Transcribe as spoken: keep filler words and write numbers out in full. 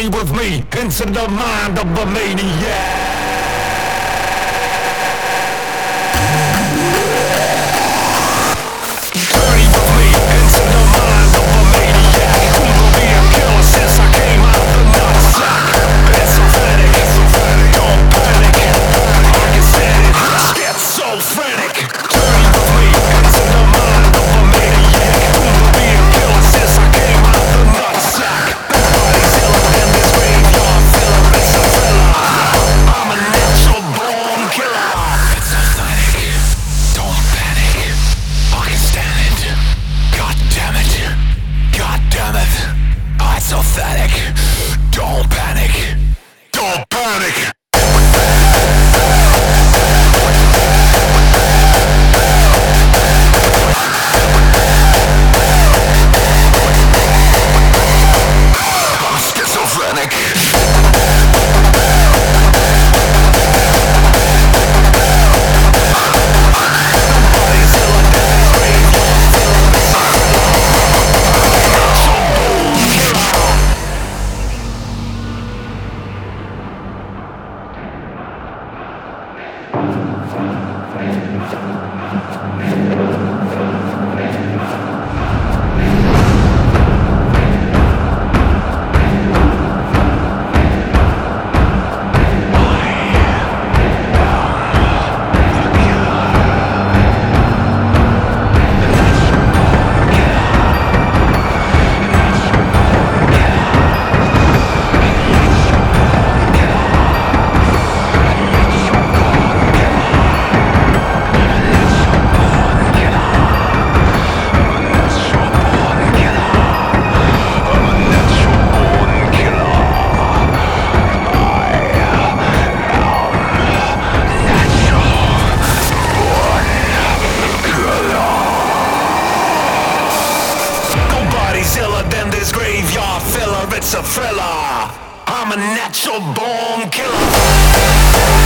Journey with me into the mind of a maniac. Journey with me into the mind of a maniac. Who will be a killer since I came out the nutsack? It's pathetic, don't panic. I can stand it, schizophrenic. Journey with me into the mind of a maniac. Who will be a killer since I came out the nutsack? Everybody's iller than this graveyard filler. It's a thriller. I'm a natural born killer. It's pathetic, don't panic. I can stand it. God damn it. God damn it. Oh, it's pathetic. Don't panic. Don't panic. I'm schizophrenic. Nobody's iller than this graveyard filler. It's a Nobody's iller than this graveyard filler. It's a thriller. I'm a natural born killer.